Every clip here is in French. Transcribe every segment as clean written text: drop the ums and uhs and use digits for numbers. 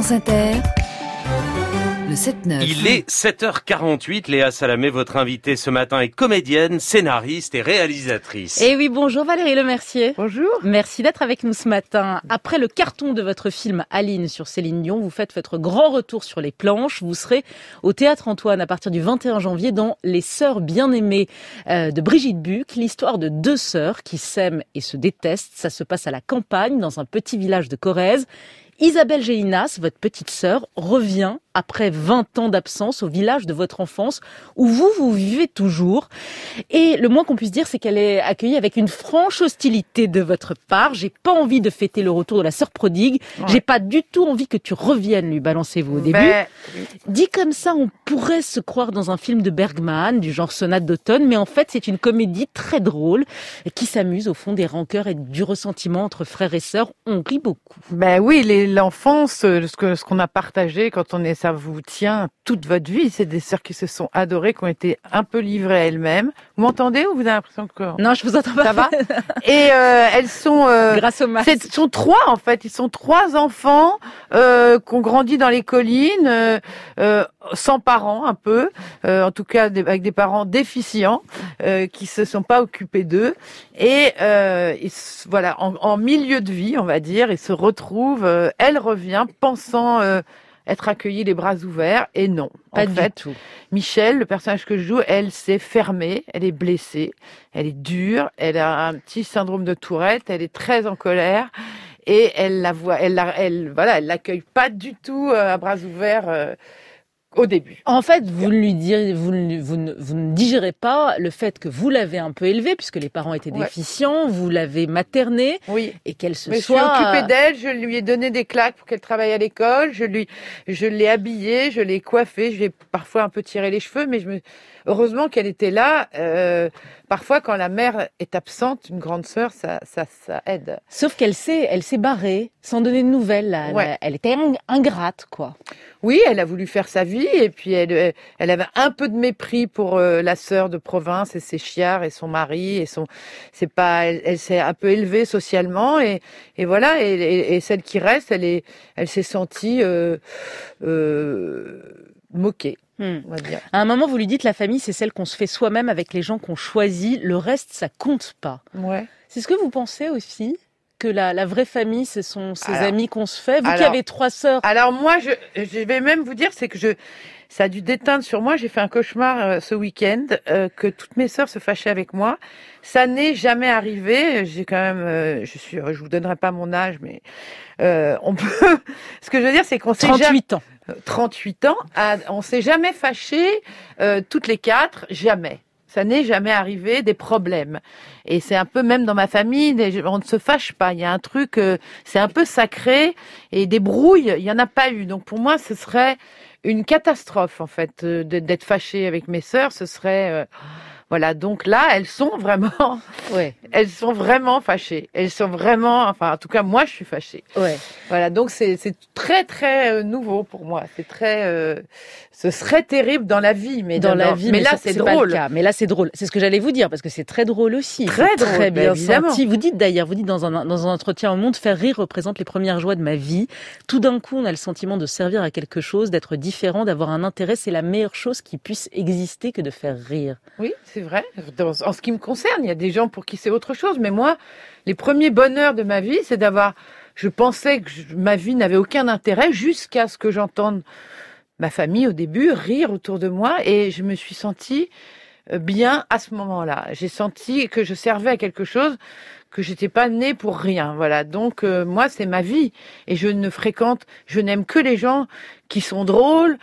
France Inter, le 7-9. Il est 7h48, Léa Salamé, votre invitée ce matin est comédienne, scénariste et réalisatrice. Et oui, bonjour Valérie Lemercier. Bonjour. Merci d'être avec nous ce matin. Après le carton de votre film Aline sur Céline Dion, vous faites votre grand retour sur les planches. Vous serez au Théâtre Antoine à partir du 21 janvier dans Les Sœurs bien-aimées de Brigitte Buck. L'histoire de deux sœurs qui s'aiment et se détestent. Ça se passe à la campagne, dans un petit village de Corrèze. Isabelle Gélinas, votre petite sœur, revient après 20 ans d'absence au village de votre enfance où vous vivez toujours. Et le moins qu'on puisse dire, c'est qu'elle est accueillie avec une franche hostilité de votre part. J'ai pas envie de fêter le retour de la sœur prodigue. Ouais. J'ai pas du tout envie que tu reviennes, lui balancez-vous au début. Dit comme ça, on pourrait se croire dans un film de Bergman, du genre Sonate d'automne, mais en fait, c'est une comédie très drôle qui s'amuse au fond des rancœurs et du ressentiment entre frères et sœurs. On rit beaucoup. Ben oui, l'enfance, ce qu'on a partagé quand on est, ça vous tient toute votre vie. C'est des sœurs qui se sont adorées, qui ont été un peu livrées à elles-mêmes. Vous m'entendez ou vous avez l'impression que... Non, je vous entends pas. Ça va? Et elles sont... grâce au masque. Ils sont trois, en fait. Ils sont trois enfants qui ont grandi dans les collines, sans parents, un peu. En tout cas, avec des parents déficients, qui se sont pas occupés d'eux. Et voilà, en milieu de vie, on va dire, ils se retrouvent. Elle revient pensant être accueillie les bras ouverts, et non. Pas en fait, du tout. Michel, le personnage que je joue, elle s'est fermée, elle est blessée, elle est dure, elle a un petit syndrome de Tourette, elle est très en colère, et elle l'accueille pas du tout à bras ouverts. Au début. En fait, vous ne digérez pas le fait que vous l'avez un peu élevée, puisque les parents étaient déficients, vous l'avez maternée, oui. Et qu'elle se Mais soit... je suis occupée d'elle, je lui ai donné des claques pour qu'elle travaille à l'école, je l'ai habillée, je l'ai coiffée, je lui ai parfois un peu tiré les cheveux, mais heureusement qu'elle était là. Parfois, quand la mère est absente, une grande sœur, ça aide. Sauf qu'elle s'est barrée, sans donner de nouvelles. Elle était ingrate, quoi. Oui, elle a voulu faire sa vie, et puis elle avait un peu de mépris pour la sœur de province et ses chiards et son mari et elle s'est un peu élevée socialement, et voilà, et celle qui reste, elle s'est sentie moquée. On va dire. À un moment, vous lui dites, la famille, c'est celle qu'on se fait soi-même avec les gens qu'on choisit. Le reste, ça compte pas. Ouais. C'est ce que vous pensez aussi, que la vraie famille, ce sont ces amis qu'on se fait. Vous qui avez 3 sœurs. Alors moi, je vais même vous dire, c'est que ça a dû déteindre sur moi. J'ai fait un cauchemar ce week-end, que toutes mes sœurs se fâchaient avec moi. Ça n'est jamais arrivé. J'ai quand même, je vous donnerai pas mon âge, mais on peut. Ce que je veux dire, c'est qu'on s'est 38 ans. 38 ans, on s'est jamais fâchés, toutes les 4, jamais. Ça n'est jamais arrivé, des problèmes. Et c'est un peu, même dans ma famille, on ne se fâche pas. Il y a un truc, c'est un peu sacré, et des brouilles, il y en a pas eu. Donc pour moi, ce serait une catastrophe, en fait, d'être fâchée avec mes sœurs. Ce serait... Voilà, donc là, elles sont vraiment fâchées. Elles sont vraiment, enfin, en tout cas, moi, je suis fâchée. Ouais. Voilà, donc c'est très, très nouveau pour moi. C'est très, ce serait terrible dans la vie, mais mais là, c'est drôle. Pas le cas. Mais là, c'est drôle. C'est ce que j'allais vous dire, parce que c'est très drôle aussi. Très drôle, très bien évidemment. senti. Vous dites dans un entretien au Monde, faire rire représente les premières joies de ma vie. Tout d'un coup, on a le sentiment de servir à quelque chose, d'être différent, d'avoir un intérêt. C'est la meilleure chose qui puisse exister que de faire rire. Oui, c'est vrai. En ce qui me concerne, il y a des gens pour qui c'est autre chose. Mais moi, les premiers bonheurs de ma vie, c'est d'avoir... Je pensais que ma vie n'avait aucun intérêt jusqu'à ce que j'entende ma famille, au début, rire autour de moi. Et je me suis sentie bien à ce moment-là. J'ai senti que je servais à quelque chose, que j'étais pas née pour rien. Voilà. Donc, moi, c'est ma vie. Et je n'aime que les gens qui sont drôles,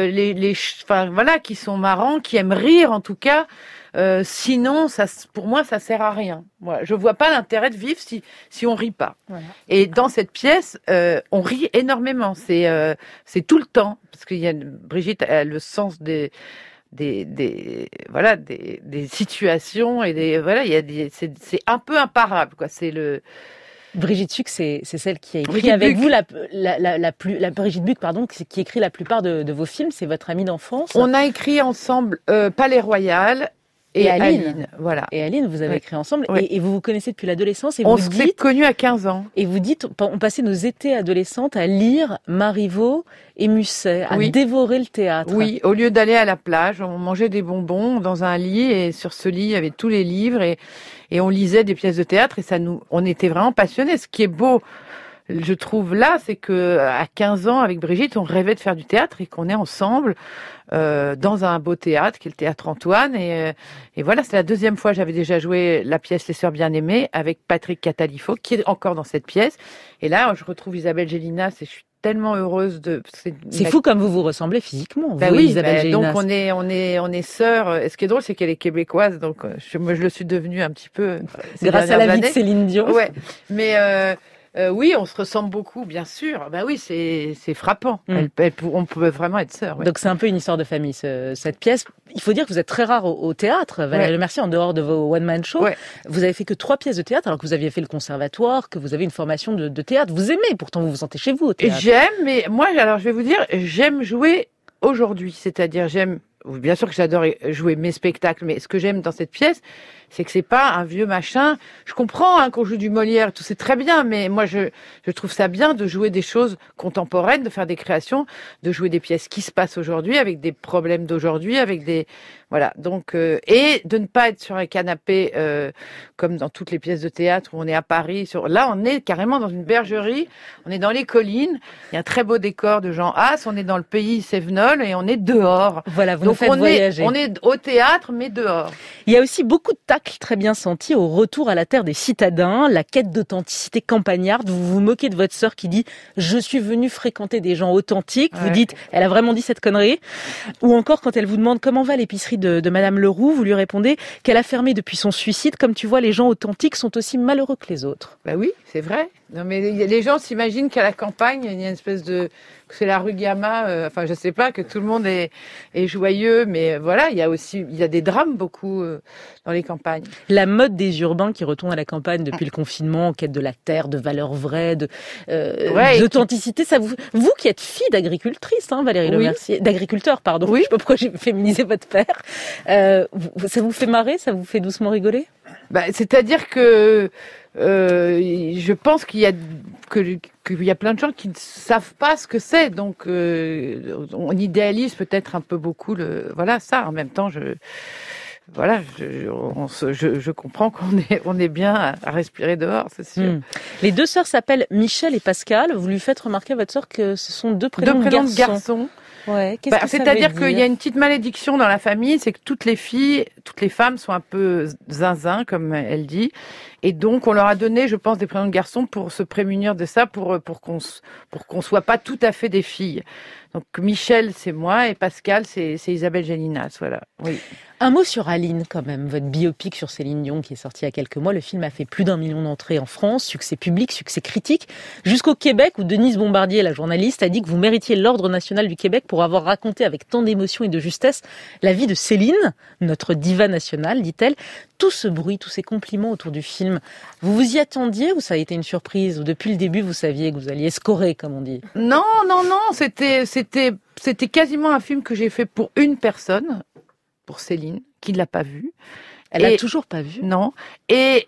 qui sont marrants, qui aiment rire, en tout cas. Sinon, pour moi, ça sert à rien. Voilà. Je vois pas l'intérêt de vivre si on rit pas. Voilà. Et dans cette pièce, on rit énormément. C'est tout le temps, parce qu'il y a Brigitte a le sens des situations, et c'est un peu imparable, quoi. C'est le Brigitte Buck, c'est celle qui a écrit avec vous Brigitte Buck, pardon, qui écrit la plupart de vos films. C'est votre amie d'enfance. On a écrit ensemble Palais Royal et Aline. Voilà. Et Aline, vous avez écrit ensemble et vous vous connaissez depuis l'adolescence. Et on vous s'est connus à 15 ans. Et vous dites, on passait nos étés adolescentes à lire Marivaux et Musset, à dévorer le théâtre. Oui, au lieu d'aller à la plage, on mangeait des bonbons dans un lit et sur ce lit, il y avait tous les livres et on lisait des pièces de théâtre et on était vraiment passionnés. Ce qui est beau, je trouve là, c'est que à 15 ans, avec Brigitte, on rêvait de faire du théâtre et qu'on est ensemble dans un beau théâtre qui est le Théâtre Antoine. Et voilà, c'est la deuxième fois. J'avais déjà joué la pièce Les Sœurs Bien-Aimées avec Patrick Catalifo, qui est encore dans cette pièce. Et là, je retrouve Isabelle Gélinas et je suis tellement heureuse de. C'est fou comme vous vous ressemblez physiquement. Bah vous, oui, Isabelle Gélinas. donc on est sœurs. Et ce qui est drôle, c'est qu'elle est québécoise, donc moi je le suis devenue un petit peu grâce à la vie de Céline Dion. Ouais, mais. Oui, on se ressemble beaucoup, bien sûr. Ben oui, c'est frappant. On peut vraiment être sœurs. Ouais. Donc c'est un peu une histoire de famille, cette pièce. Il faut dire que vous êtes très rare au théâtre, Valérie Le Mercier, en dehors de vos one-man shows. Ouais. Vous avez fait que 3 pièces de théâtre, alors que vous aviez fait le conservatoire, que vous avez une formation de théâtre. Vous aimez, pourtant vous vous sentez chez vous au théâtre. J'aime, mais moi, alors je vais vous dire, j'aime jouer aujourd'hui. C'est-à-dire, bien sûr que j'adore jouer mes spectacles, mais ce que j'aime dans cette pièce, c'est que c'est pas un vieux machin. Je comprends qu'on joue du Molière, tout c'est très bien, mais moi je trouve ça bien de jouer des choses contemporaines, de faire des créations, de jouer des pièces qui se passent aujourd'hui avec des problèmes d'aujourd'hui, avec des voilà. Donc et de ne pas être sur un canapé comme dans toutes les pièces de théâtre où on est à Paris. Là, on est carrément dans une bergerie, on est dans les collines. Il y a un très beau décor de Jean Haas. On est dans le pays Sévenol et on est dehors. Voilà, vous nous faites voyager. On est au théâtre, mais dehors. Il y a aussi beaucoup de tacle très bien senti au retour à la terre des citadins, la quête d'authenticité campagnarde. Vous vous moquez de votre sœur qui dit « Je suis venue fréquenter des gens authentiques ». Vous dites « Elle a vraiment dit cette connerie ». Ou encore, quand elle vous demande comment va l'épicerie de Madame Leroux, vous lui répondez qu'elle a fermé depuis son suicide. Comme tu vois, les gens authentiques sont aussi malheureux que les autres. Bah oui, c'est vrai. Non, mais les gens s'imaginent qu'à la campagne, il y a une espèce que c'est la rue Gamma, enfin je sais pas, que tout le monde est joyeux, mais voilà, il y a des drames beaucoup dans les campagnes. La mode des urbains qui retournent à la campagne depuis le confinement, en quête de la terre, de valeurs vraies, d'authenticité, ça vous qui êtes fille d'agricultrice, hein, Valérie Le Mercier, d'agriculteur, pardon. Oui. Je sais pas pourquoi j'ai féminisé votre père. Ça vous fait marrer, ça vous fait doucement rigoler? Bah, c'est-à-dire que je pense qu'il y a plein de gens qui ne savent pas ce que c'est, donc on idéalise peut-être un peu beaucoup ça. En même temps, je comprends qu'on est bien à respirer dehors, c'est sûr. Les 2 sœurs s'appellent Michel et Pascal. Vous lui faites remarquer à votre sœur que ce sont 2 prénoms de garçons. Ouais, qu'est-ce que c'est-à-dire qu'il y a une petite malédiction dans la famille, c'est que toutes les femmes sont un peu zinzin, comme elle dit, et donc on leur a donné, je pense, des prénoms de garçons pour se prémunir de ça, pour qu'on soit pas tout à fait des filles. Donc Michel, c'est moi, et Pascal, c'est Isabelle Gélinas, voilà. Oui. Un mot sur Aline, quand même, votre biopic sur Céline Dion qui est sorti il y a quelques mois. Le film a fait plus d'1 million d'entrées en France, succès public, succès critique, jusqu'au Québec où Denise Bombardier, la journaliste, a dit que vous méritiez l'Ordre national du Québec pour avoir raconté avec tant d'émotion et de justesse la vie de Céline, notre diva nationale, dit-elle. Tout ce bruit, tous ces compliments autour du film, vous vous y attendiez ou ça a été une surprise? Ou depuis le début, vous saviez que vous alliez scorer, comme on dit? Non, c'était quasiment un film que j'ai fait pour une personne, pour Céline, qui ne l'a pas vu. Elle l'a toujours pas vu? Non. Et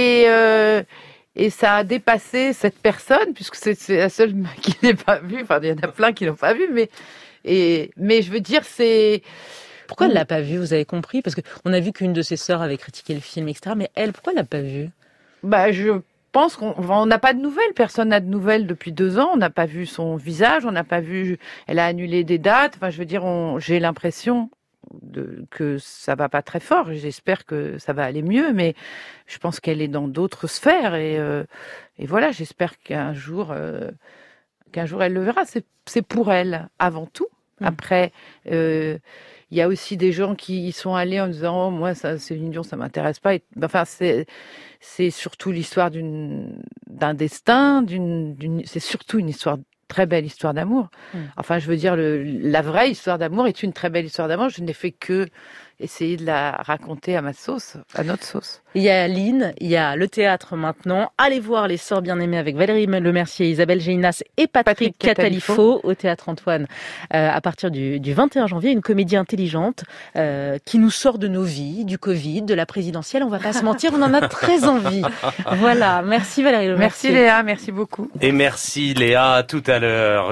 ça a dépassé cette personne, puisque c'est la seule qui l'ait pas vu. Enfin, il y en a plein qui l'ont pas vu, mais je veux dire, c'est... Pourquoi elle l'a pas vu? Vous avez compris? Parce que on a vu qu'une de ses sœurs avait critiqué le film, etc. Mais elle, pourquoi elle l'a pas vu? Bah, je pense qu'on n'a pas de nouvelles. Personne n'a de nouvelles depuis 2 ans. On n'a pas vu son visage. On n'a pas vu. Elle a annulé des dates. Enfin, je veux dire, j'ai l'impression que ça va pas très fort. J'espère que ça va aller mieux, mais je pense qu'elle est dans d'autres sphères et voilà. J'espère qu'un jour elle le verra. C'est pour elle avant tout. Après, il y a aussi des gens qui y sont allés en disant « Oh, moi, Céline Dion, ça m'intéresse pas. » Enfin, c'est surtout l'histoire d'un destin, c'est surtout une très belle histoire d'amour. Enfin, je veux dire, la vraie histoire d'amour est une très belle histoire d'amour. Je n'ai fait que essayer de la raconter à ma sauce, à notre sauce. Il y a Aline, il y a le théâtre maintenant. Allez voir Les Sœurs Bien-Aimées avec Valérie Lemercier, Isabelle Gélinas et Patrick Catalifo au Théâtre Antoine à partir du 21 janvier. Une comédie intelligente qui nous sort de nos vies, du Covid, de la présidentielle. On va pas se mentir, on en a très envie. Voilà, merci Valérie Lemercier. Merci Léa, merci beaucoup. Et merci Léa, à tout à l'heure.